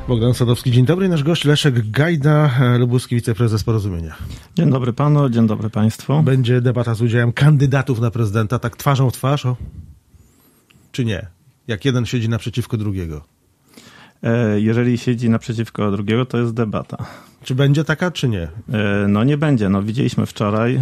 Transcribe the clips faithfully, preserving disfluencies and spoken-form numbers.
Bogdan Sadowski, dzień dobry. Nasz gość Leszek Gajda-Lubuski, wiceprezes Porozumienia. Dzień dobry panu, dzień dobry państwu. Będzie debata z udziałem kandydatów na prezydenta, tak twarzą w twarz, o? Czy nie? Jak jeden siedzi naprzeciwko drugiego? Jeżeli siedzi naprzeciwko drugiego, to jest debata. Czy będzie taka, czy nie? No nie będzie. No, widzieliśmy wczoraj,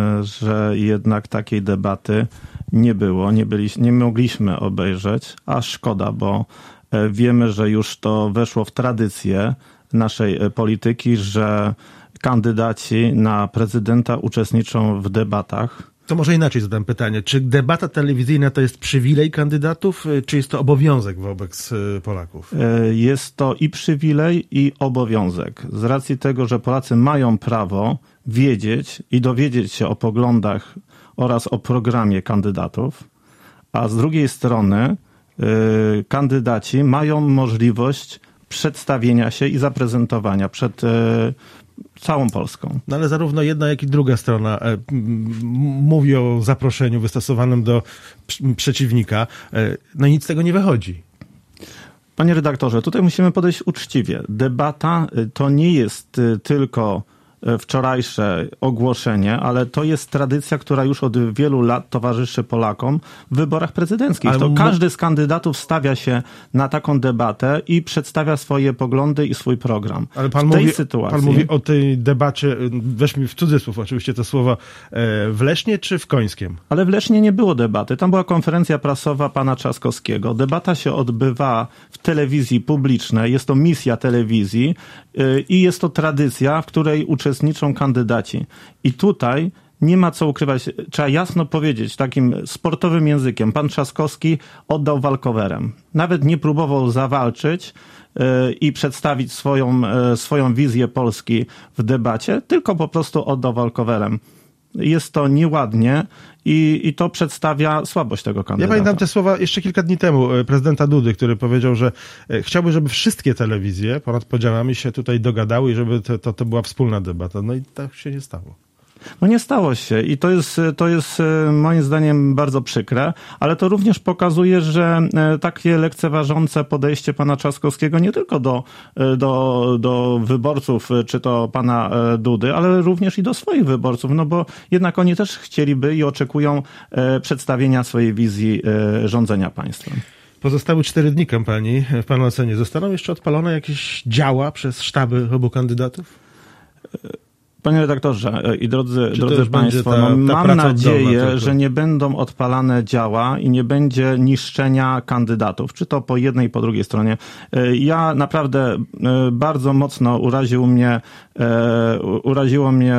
że jednak takiej debaty nie było, nie, byli, nie mogliśmy obejrzeć, a szkoda, bo wiemy, że już to weszło w tradycję naszej polityki, że kandydaci na prezydenta uczestniczą w debatach. To może inaczej zadam pytanie. Czy debata telewizyjna to jest przywilej kandydatów, czy jest to obowiązek wobec Polaków? Jest to i przywilej, i obowiązek. Z racji tego, że Polacy mają prawo wiedzieć i dowiedzieć się o poglądach oraz o programie kandydatów, a z drugiej strony yy, kandydaci mają możliwość przedstawienia się i zaprezentowania przed yy, całą Polską. No ale zarówno jedna, jak i druga strona e, m, mówi o zaproszeniu wystosowanym do p- przeciwnika. E, no i nic z tego nie wychodzi. Panie redaktorze, tutaj musimy podejść uczciwie. Debata to nie jest tylko wczorajsze ogłoszenie, ale to jest tradycja, która już od wielu lat towarzyszy Polakom w wyborach prezydenckich. To każdy z kandydatów stawia się na taką debatę i przedstawia swoje poglądy i swój program. Ale pan, w tej mówi, sytuacji... pan mówi o tej debacie, weź mi w cudzysłów oczywiście to słowo, w Lesznie czy w Końskiem? Ale w Lesznie nie było debaty. Tam była konferencja prasowa pana Trzaskowskiego. Debata się odbywa w telewizji publicznej. Jest to misja telewizji i jest to tradycja, w której uczestniczy uczestniczą kandydaci. I tutaj nie ma co ukrywać. Trzeba jasno powiedzieć takim sportowym językiem. Pan Trzaskowski oddał walkowerem. Nawet nie próbował zawalczyć yy, i przedstawić swoją, yy, swoją wizję Polski w debacie, tylko po prostu oddał walkowerem. Jest to nieładnie i, i to przedstawia słabość tego kandydata. Ja pamiętam te słowa jeszcze kilka dni temu prezydenta Dudy, który powiedział, że chciałby, żeby wszystkie telewizje ponad podziałami się tutaj dogadały i żeby to, to, to była wspólna debata. No i tak się nie stało. No nie stało się i to jest, to jest moim zdaniem bardzo przykre, ale to również pokazuje, że takie lekceważące podejście pana Trzaskowskiego nie tylko do, do, do wyborców, czy to pana Dudy, ale również i do swoich wyborców, no bo jednak oni też chcieliby i oczekują przedstawienia swojej wizji rządzenia państwem. Pozostałe cztery dni kampanii w pana ocenie. Zostaną jeszcze odpalone jakieś działa przez sztaby obu kandydatów? Panie redaktorze i drodzy, drodzy państwo, ta, no, ta mam nadzieję, oddolna, że nie będą odpalane działa i nie będzie niszczenia kandydatów, czy to po jednej, po drugiej stronie. Ja naprawdę bardzo mocno uraził mnie, uraziło mnie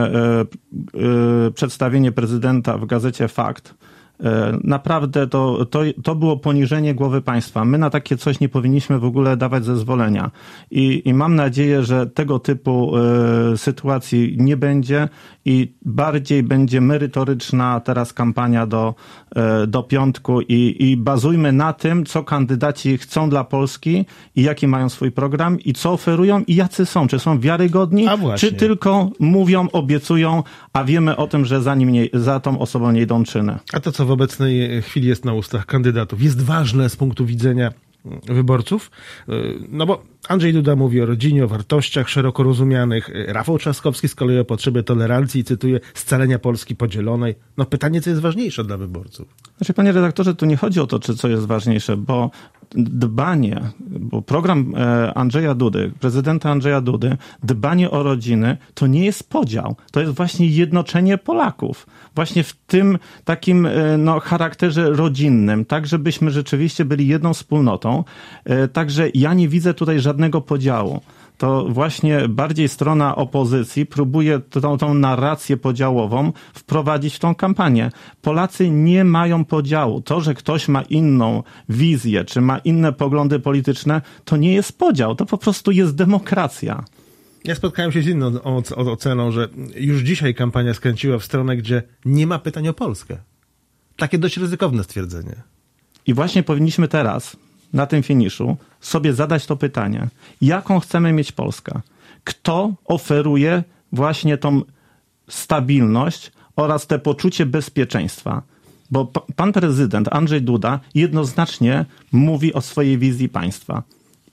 przedstawienie prezydenta w gazecie Fakt. Naprawdę to, to, to było poniżenie głowy państwa. My na takie coś nie powinniśmy w ogóle dawać zezwolenia. I, i mam nadzieję, że tego typu y, sytuacji nie będzie i bardziej będzie merytoryczna teraz kampania do, y, do piątku i, i bazujmy na tym, co kandydaci chcą dla Polski i jaki mają swój program i co oferują i jacy są. Czy są wiarygodni, czy tylko mówią, obiecują, a wiemy o tym, że za, nim nie, za tą osobą nie idą czyny. A to, co w obecnej chwili jest na ustach kandydatów, jest ważne z punktu widzenia wyborców? No bo Andrzej Duda mówi o rodzinie, o wartościach szeroko rozumianych. Rafał Trzaskowski z kolei o potrzebie tolerancji, cytuję, scalenia Polski podzielonej. No pytanie, co jest ważniejsze dla wyborców? Znaczy, panie redaktorze, tu nie chodzi o to, czy co jest ważniejsze, bo dbanie, bo program Andrzeja Dudy, prezydenta Andrzeja Dudy, dbanie o rodziny, to nie jest podział. To jest właśnie jednoczenie Polaków. Właśnie w tym takim no, charakterze rodzinnym, tak żebyśmy rzeczywiście byli jedną wspólnotą. Także ja nie widzę tutaj żadnego podziału. To właśnie bardziej strona opozycji próbuje tą, tą narrację podziałową wprowadzić w tą kampanię. Polacy nie mają podziału. To, że ktoś ma inną wizję, czy ma inne poglądy polityczne, to nie jest podział. To po prostu jest demokracja. Ja spotkałem się z inną oceną, że już dzisiaj kampania skręciła w stronę, gdzie nie ma pytań o Polskę. Takie dość ryzykowne stwierdzenie. I właśnie powinniśmy teraz, na tym finiszu, sobie zadać to pytanie. Jaką chcemy mieć Polskę? Kto oferuje właśnie tą stabilność oraz te poczucie bezpieczeństwa? Bo pan prezydent Andrzej Duda jednoznacznie mówi o swojej wizji państwa. I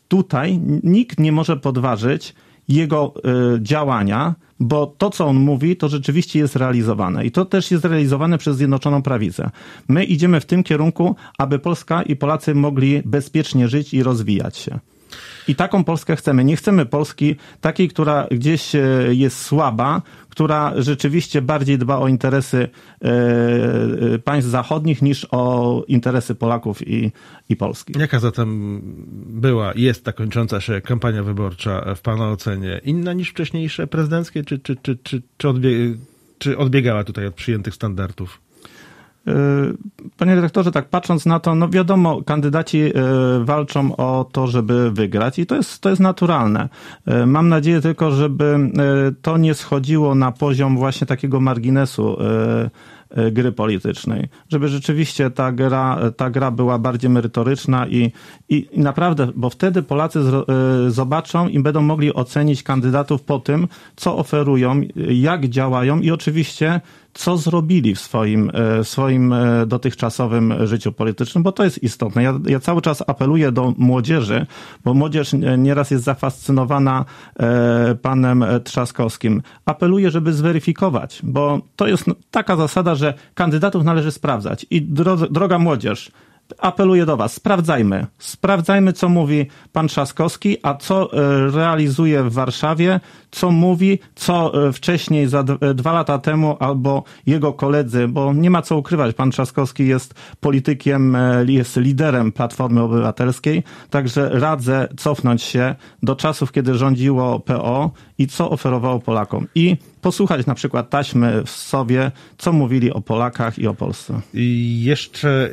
tutaj nikt nie może podważyć jego y, działania, bo to, co on mówi, to rzeczywiście jest realizowane. I to też jest realizowane przez Zjednoczoną Prawicę. My idziemy w tym kierunku, aby Polska i Polacy mogli bezpiecznie żyć i rozwijać się. I taką Polskę chcemy. Nie chcemy Polski takiej, która gdzieś jest słaba, która rzeczywiście bardziej dba o interesy e, państw zachodnich niż o interesy Polaków i, i Polski. Jaka zatem była i jest ta kończąca się kampania wyborcza w pana ocenie? Inna niż wcześniejsze prezydenckie, czy, czy, czy, czy, czy, odbie- czy odbiegała tutaj od przyjętych standardów? Panie dyrektorze, tak patrząc na to, no wiadomo, kandydaci walczą o to, żeby wygrać i to jest, to jest naturalne. Mam nadzieję tylko, żeby to nie schodziło na poziom właśnie takiego marginesu gry politycznej, żeby rzeczywiście ta gra, ta gra była bardziej merytoryczna i, i, i naprawdę, bo wtedy Polacy z, zobaczą i będą mogli ocenić kandydatów po tym, co oferują, jak działają i oczywiście co zrobili w swoim, w swoim dotychczasowym życiu politycznym, bo to jest istotne. Ja, ja cały czas apeluję do młodzieży, bo młodzież nieraz jest zafascynowana panem Trzaskowskim. Apeluję, żeby zweryfikować, bo to jest taka zasada, że kandydatów należy sprawdzać. I drodze, droga młodzież, apeluję do was, sprawdzajmy. Sprawdzajmy, co mówi pan Trzaskowski, a co realizuje w Warszawie, co mówi, co wcześniej, za dwa lata temu, albo jego koledzy, bo nie ma co ukrywać, pan Trzaskowski jest politykiem, jest liderem Platformy Obywatelskiej, także radzę cofnąć się do czasów, kiedy rządziło P O i co oferowało Polakom. I posłuchać na przykład taśmy w sobie, co mówili o Polakach i o Polsce. I jeszcze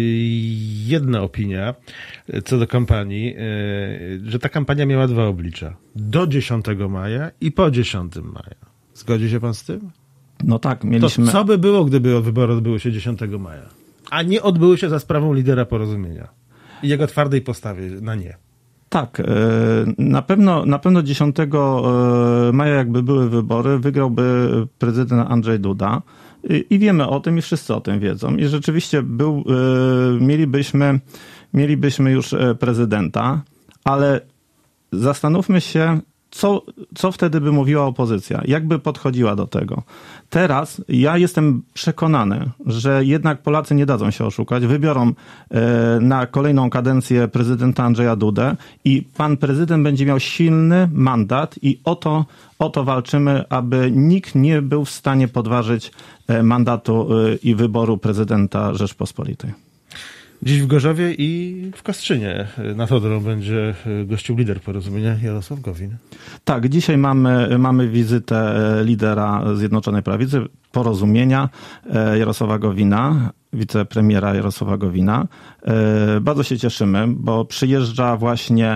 jedna opinia co do kampanii, że ta kampania miała dwa oblicza. Do dziesiątego maja i po dziesiątego maja. Zgodzi się pan z tym? No tak, mieliśmy... To co by było, gdyby wybory odbyły się dziesiątego maja, a nie odbyły się za sprawą lidera Porozumienia i jego twardej postawie na nie? Tak, na pewno, na pewno dziesiątego maja, jakby były wybory, wygrałby prezydent Andrzej Duda i, i wiemy o tym i wszyscy o tym wiedzą. I rzeczywiście był, mielibyśmy, mielibyśmy już prezydenta, ale zastanówmy się, co, co wtedy by mówiła opozycja, jak by podchodziła do tego. Teraz ja jestem przekonany, że jednak Polacy nie dadzą się oszukać, wybiorą na kolejną kadencję prezydenta Andrzeja Dudę i pan prezydent będzie miał silny mandat i o to, o to walczymy, aby nikt nie był w stanie podważyć mandatu i wyboru prezydenta Rzeczpospolitej. Dziś w Gorzowie i w Kostrzynie nad Odrą będzie gościł lider Porozumienia Jarosław Gowin. Tak, dzisiaj mamy, mamy wizytę lidera Zjednoczonej Prawicy, Porozumienia Jarosława Gowina, wicepremiera Jarosława Gowina. Bardzo się cieszymy, bo przyjeżdża właśnie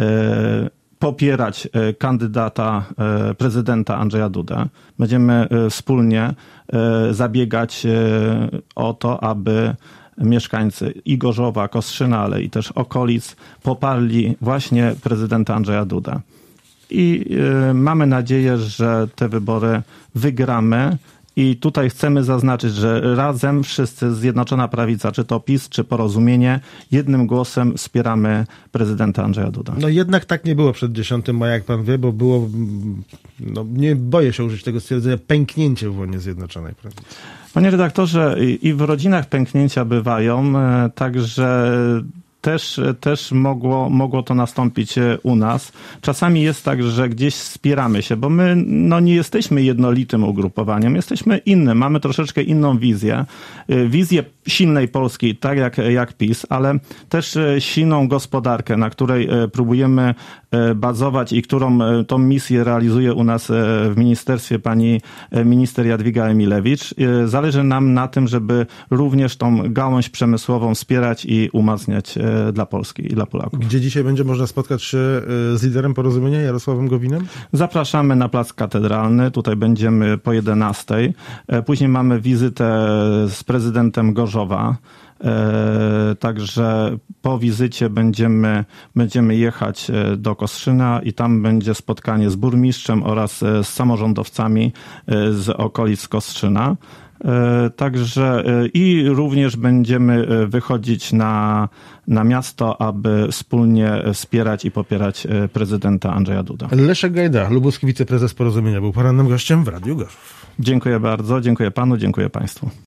popierać kandydata prezydenta Andrzeja Dudę. Będziemy wspólnie zabiegać o to, aby mieszkańcy i Gorzowa, Kostrzyna, ale i też okolic poparli właśnie prezydenta Andrzeja Dudę. I y, mamy nadzieję, że te wybory wygramy i tutaj chcemy zaznaczyć, że razem wszyscy, Zjednoczona Prawica, czy to PiS, czy Porozumienie, jednym głosem wspieramy prezydenta Andrzeja Dudę. No jednak tak nie było przed dziesiątego maja, jak pan wie, bo było, no nie boję się użyć tego stwierdzenia, pęknięcie w łonie Zjednoczonej Prawicy. Panie redaktorze, i w rodzinach pęknięcia bywają, także też, też mogło, mogło to nastąpić u nas. Czasami jest tak, że gdzieś spieramy się, bo my no, nie jesteśmy jednolitym ugrupowaniem, jesteśmy innym, mamy troszeczkę inną wizję. Wizję silnej Polski, tak jak, jak PiS, ale też silną gospodarkę, na której próbujemy bazować i którą tą misję realizuje u nas w ministerstwie pani minister Jadwiga Emilewicz. Zależy nam na tym, żeby również tą gałąź przemysłową wspierać i umacniać dla Polski i dla Polaków. Gdzie dzisiaj będzie można spotkać się z liderem Porozumienia Jarosławem Gowinem? Zapraszamy na Plac Katedralny. Tutaj będziemy po jedenastej. Później mamy wizytę z prezydentem Gorzowa. Także po wizycie będziemy, będziemy jechać do Kostrzyna i tam będzie spotkanie z burmistrzem oraz z samorządowcami z okolic Kostrzyna. Także i również będziemy wychodzić na, na miasto, aby wspólnie wspierać i popierać prezydenta Andrzeja Dudę. Leszek Gajda, lubuski wiceprezes Porozumienia, był porannym gościem w Radiu Gorzów. Dziękuję bardzo, dziękuję panu, dziękuję państwu.